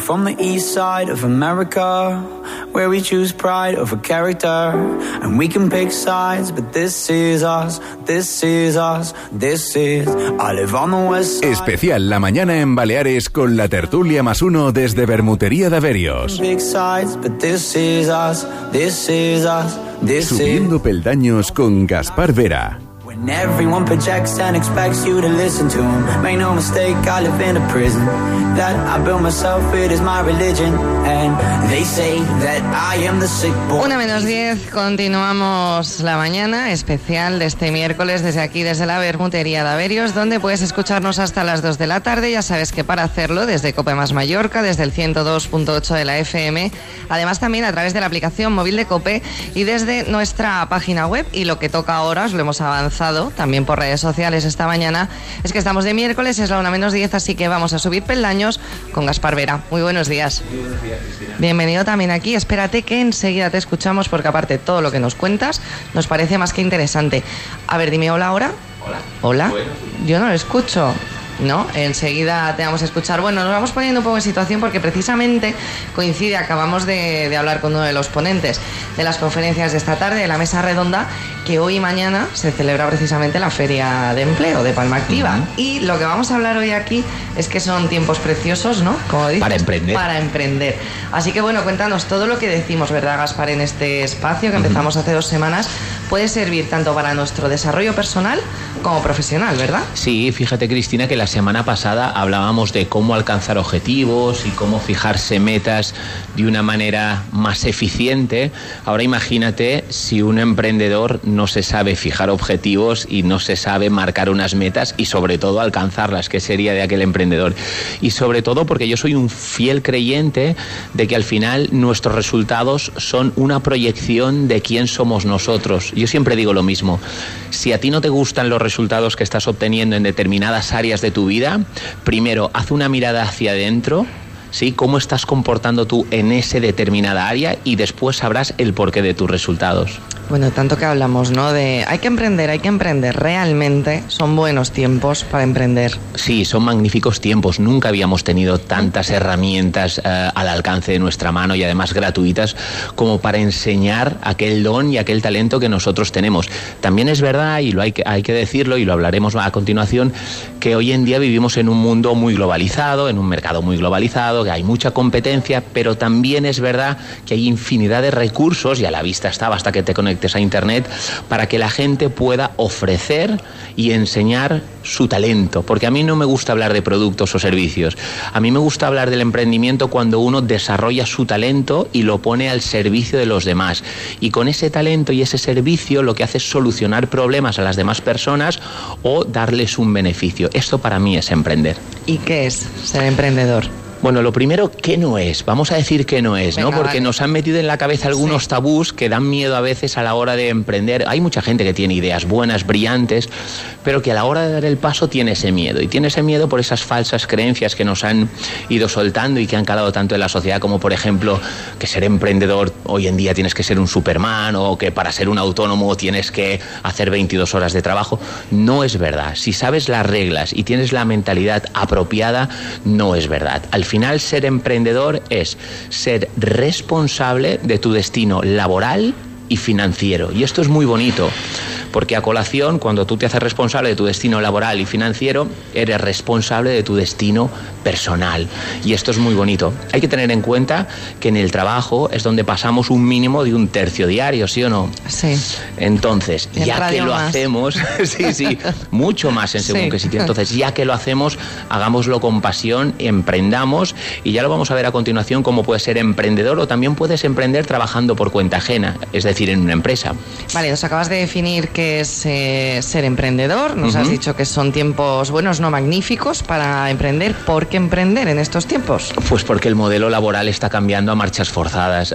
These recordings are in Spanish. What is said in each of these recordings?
from the east side of America, where we choose pride over character, and we can pick sides, but this is us, this is us, this is. I live on the west side. Especial La Mañana en Baleares con la tertulia +1 desde Bermutería de Averios. Big sides, but this is us, this is us, this is. Subiendo peldaños con Gaspar Vera. When everyone projects and expects you to listen to them, make no mistake, I live in a prison that I built myself, it is my religion, and they say that I am the sick boy. 1:10, continuamos la mañana especial de este miércoles desde aquí, desde la Bermutería de Averios, donde puedes escucharnos hasta las 2 de la tarde. Ya sabes que para hacerlo, desde Cope Más Mallorca, desde el 102.8 de la FM, además también a través de la aplicación móvil de Cope y desde nuestra página web. Y lo que toca ahora, os lo hemos avanzado también por redes sociales esta mañana, es que estamos de miércoles, es la 1:10, así que vamos a subir peldaños con Gaspar Vera. Muy buenos días. Muy buenos días, Cristina. Bienvenido también aquí. Espérate que enseguida te escuchamos, porque aparte todo lo que nos cuentas nos parece más que interesante. A ver, dime hola ahora. Hola. Hola. Bueno. Yo no lo escucho. No, enseguida te vamos a escuchar. Bueno, nos vamos poniendo un poco en situación porque precisamente coincide, acabamos de hablar con uno de los ponentes de las conferencias de esta tarde, de la mesa redonda, que hoy y mañana se celebra precisamente la Feria de Empleo de Palma Activa. Y lo que vamos a hablar hoy aquí es que son tiempos preciosos, ¿no? Como dices, para emprender. Para emprender. Así que bueno, cuéntanos todo lo que decimos, ¿verdad, Gaspar? En este espacio que empezamos hace 2 semanas, puede servir tanto para nuestro desarrollo personal como profesional, ¿verdad? Sí, fíjate, Cristina, que la semana pasada hablábamos de cómo alcanzar objetivos y cómo fijarse metas de una manera más eficiente. Ahora imagínate si un emprendedor no se sabe fijar objetivos y no se sabe marcar unas metas y sobre todo alcanzarlas, ¿qué sería de aquel emprendedor? Y sobre todo porque yo soy un fiel creyente de que al final nuestros resultados son una proyección de quién somos nosotros. Yo siempre digo lo mismo: si a ti no te gustan los resultados que estás obteniendo en determinadas áreas de tu vida, primero haz una mirada hacia adentro, ¿sí? Cómo estás comportando tú en esa determinada área, y después sabrás el porqué de tus resultados. Bueno, tanto que hablamos, ¿no? De hay que emprender. Realmente son buenos tiempos para emprender. Sí, son magníficos tiempos. Nunca habíamos tenido tantas herramientas al alcance de nuestra mano, y además gratuitas, como para enseñar aquel don y aquel talento que nosotros tenemos. También es verdad, y hay que decirlo, y lo hablaremos a continuación, que hoy en día vivimos en un mundo muy globalizado, en un mercado muy globalizado, que hay mucha competencia, pero también es verdad que hay infinidad de recursos, y a la vista está, basta que te conectes a internet, para que la gente pueda ofrecer y enseñar su talento. Porque a mí no me gusta hablar de productos o servicios, a mí me gusta hablar del emprendimiento cuando uno desarrolla su talento y lo pone al servicio de los demás, y con ese talento y ese servicio lo que hace es solucionar problemas a las demás personas o darles un beneficio. Esto para mí es emprender. ¿Y qué es ser emprendedor? Bueno, lo primero, ¿qué no es? Vamos a decir qué no es, ¿no? Venga, Porque vale. nos han metido en la cabeza algunos tabús que dan miedo a veces a la hora de emprender. Hay mucha gente que tiene ideas buenas, brillantes, pero que a la hora de dar el paso tiene ese miedo. Y tiene ese miedo por esas falsas creencias que nos han ido soltando y que han calado tanto en la sociedad, como por ejemplo que ser emprendedor hoy en día tienes que ser un Superman, o que para ser un autónomo tienes que hacer 22 horas de trabajo. No es verdad. Si sabes las reglas y tienes la mentalidad apropiada, no es verdad. Al final, ser emprendedor es ser responsable de tu destino laboral y financiero. Y esto es muy bonito, porque a colación, cuando tú te haces responsable de tu destino laboral y financiero, eres responsable de tu destino personal. Y esto es muy bonito. Hay que tener en cuenta que en el trabajo es donde pasamos un mínimo de 1/3 diario, ¿sí o no? Sí. Entonces, En ya radio que lo más. hacemos, sí, mucho más en según Sí. qué sitio. Entonces, ya que lo hacemos, hagámoslo con pasión, emprendamos, y ya lo vamos a ver a continuación cómo puedes ser emprendedor, o también puedes emprender trabajando por cuenta ajena, es decir, en una empresa. Vale, nos acabas de definir qué es ser emprendedor. Nos has dicho que son tiempos buenos, no magníficos, para emprender. ¿Por qué emprender en estos tiempos? Pues porque el modelo laboral está cambiando a marchas forzadas.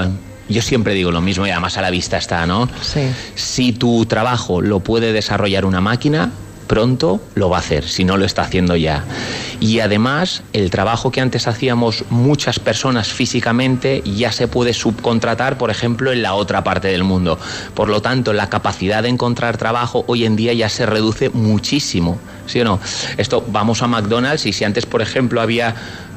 Yo siempre digo lo mismo, y además a la vista está, ¿no? Sí. Si tu trabajo lo puede desarrollar una máquina, pronto lo va a hacer, si no lo está haciendo ya. Y además, el trabajo que antes hacíamos muchas personas físicamente ya se puede subcontratar, por ejemplo, en la otra parte del mundo. Por lo tanto, la capacidad de encontrar trabajo hoy en día ya se reduce muchísimo, ¿sí o no? Esto, vamos a McDonald's, y si antes, por ejemplo, había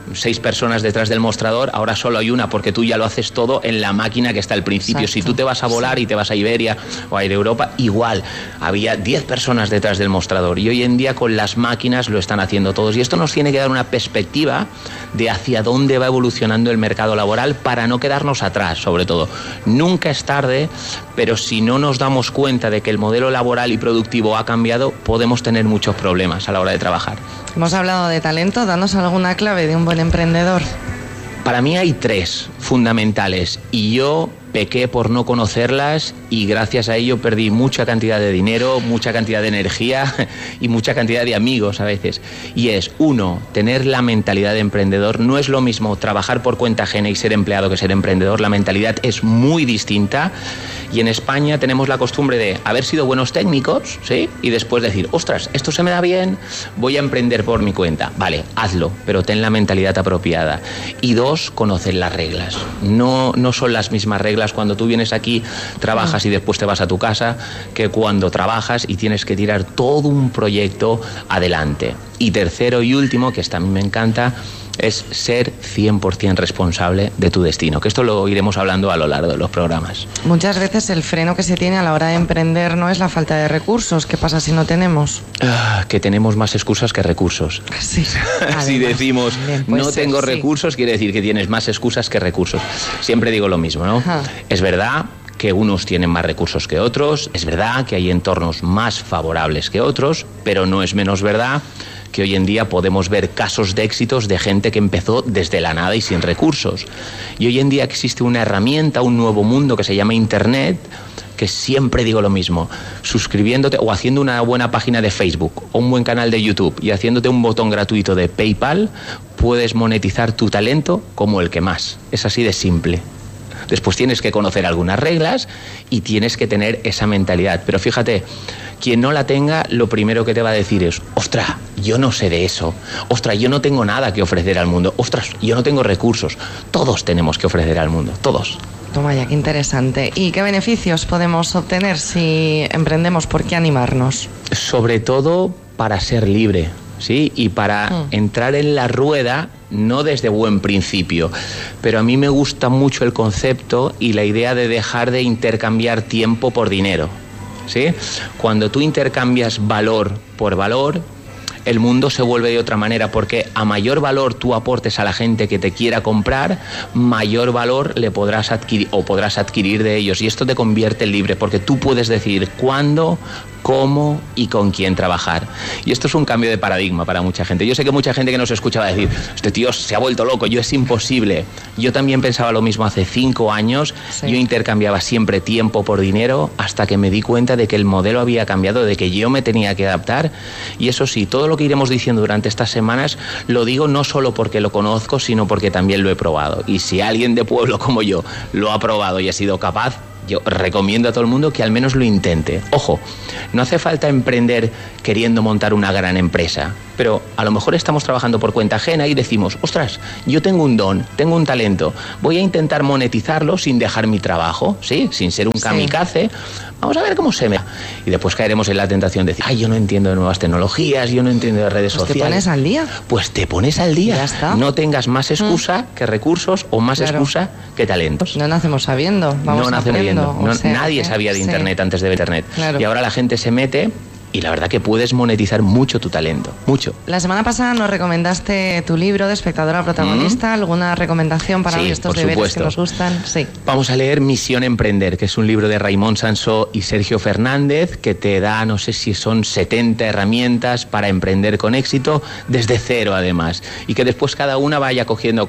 6 personas detrás del mostrador, ahora solo hay una porque tú ya lo haces todo en la máquina que está al principio. Exacto. Si tú te vas a volar y te vas a Iberia o a Air Europa, igual, había 10 personas detrás del mostrador y hoy en día con las máquinas lo están haciendo todos. Y esto nos tiene que dar una perspectiva de hacia dónde va evolucionando el mercado laboral para no quedarnos atrás, sobre todo. Nunca es tarde, pero si no nos damos cuenta de que el modelo laboral y productivo ha cambiado, podemos tener muchos problemas a la hora de trabajar. Hemos hablado de talento, danos alguna clave de un buen emprendedor. Para mí hay 3 fundamentales y yo pequé por no conocerlas y gracias a ello perdí mucha cantidad de dinero, mucha cantidad de energía y mucha cantidad de amigos a veces. Y es, 1, tener la mentalidad de emprendedor. No es lo mismo trabajar por cuenta ajena y ser empleado que ser emprendedor. La mentalidad es muy distinta y en España tenemos la costumbre de haber sido buenos técnicos, ¿sí? Y después decir, ostras, esto se me da bien, voy a emprender por mi cuenta. Vale, hazlo, pero ten la mentalidad apropiada. Y 2, conocer las reglas. No son las mismas reglas cuando tú vienes aquí, trabajas y después te vas a tu casa, que cuando trabajas y tienes que tirar todo un proyecto adelante. Y tercero y último, que esta a mí me encanta, es ser 100% responsable de tu destino, que esto lo iremos hablando a lo largo de los programas. Muchas veces el freno que se tiene a la hora de emprender no es la falta de recursos. ¿Qué pasa si no tenemos? Que tenemos más excusas que recursos. Sí. Si decimos no tengo recursos, quiere decir que tienes más excusas que recursos. Siempre digo lo mismo, ¿no? Ajá. Es verdad que unos tienen más recursos que otros, es verdad que hay entornos más favorables que otros, pero no es menos verdad que hoy en día podemos ver casos de éxitos de gente que empezó desde la nada y sin recursos. Y hoy en día existe una herramienta, un nuevo mundo que se llama Internet, que siempre digo lo mismo, suscribiéndote o haciendo una buena página de Facebook o un buen canal de YouTube y haciéndote un botón gratuito de PayPal, puedes monetizar tu talento como el que más. Es así de simple. Después tienes que conocer algunas reglas y tienes que tener esa mentalidad. Pero fíjate, quien no la tenga, lo primero que te va a decir es, ostras, yo no sé de eso. Ostras, yo no tengo nada que ofrecer al mundo. Ostras, yo no tengo recursos. Todos tenemos que ofrecer al mundo, todos. Toma ya, qué interesante. ¿Y qué beneficios podemos obtener si emprendemos? ¿Por qué animarnos? Sobre todo para ser libre, ¿sí? Y para entrar en la rueda, no desde buen principio, pero a mí me gusta mucho el concepto y la idea de dejar de intercambiar tiempo por dinero, ¿sí? Cuando tú intercambias valor por valor, el mundo se vuelve de otra manera, porque a mayor valor tú aportes a la gente que te quiera comprar, mayor valor le podrás adquirir de ellos, y esto te convierte en libre, porque tú puedes decidir cuándo, cómo y con quién trabajar. Y esto es un cambio de paradigma para mucha gente. Yo sé que mucha gente que nos escucha va a decir, este tío se ha vuelto loco, es imposible. Yo también pensaba lo mismo hace 5 años, sí. Yo intercambiaba siempre tiempo por dinero hasta que me di cuenta de que el modelo había cambiado, de que yo me tenía que adaptar. Y eso sí, todo lo que iremos diciendo durante estas semanas lo digo no solo porque lo conozco, sino porque también lo he probado. Y si alguien de pueblo como yo lo ha probado y ha sido capaz, yo recomiendo a todo el mundo que al menos lo intente. Ojo, no hace falta emprender queriendo montar una gran empresa, pero a lo mejor estamos trabajando por cuenta ajena y decimos, ostras, yo tengo un don, tengo un talento, voy a intentar monetizarlo sin dejar mi trabajo, ¿sí? Sin ser un kamikaze. Vamos a ver cómo se me da. Y después caeremos en la tentación de decir, ay, yo no entiendo de nuevas tecnologías, yo no entiendo de redes sociales. ¿Te pones al día? Pues te pones al día. Ya está. No tengas más excusa que recursos o más excusa que talentos. No nacemos sabiendo, vamos aprendiendo. Nadie sabía de Internet antes de Internet. Claro. Y ahora la gente se mete y la verdad que puedes monetizar mucho tu talento, mucho. La semana pasada nos recomendaste tu libro de Espectadora Protagonista. ¿Alguna recomendación para estos deberes que nos gustan? Sí. Vamos a leer Misión Emprender, que es un libro de Raimon Sansó y Sergio Fernández, que te da, no sé si son 70 herramientas para emprender con éxito, desde cero además, y que después cada uno vaya cogiendo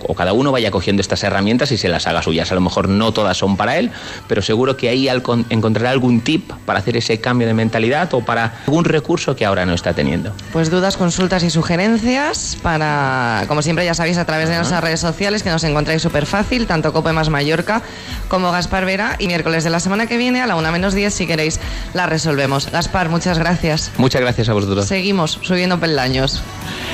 estas herramientas y se las haga suyas. A lo mejor no todas son para él, pero seguro que ahí encontrará algún tip para hacer ese cambio de mentalidad o para algún recurso que ahora no está teniendo. Pues dudas, consultas y sugerencias para, como siempre ya sabéis, a través de nuestras redes sociales, que nos encontráis súper fácil, tanto Cope Más Mallorca como Gaspar Vera, y miércoles de la semana que viene a la 1:10, si queréis, la resolvemos. Gaspar, muchas gracias. Muchas gracias a vosotros. Seguimos subiendo peldaños.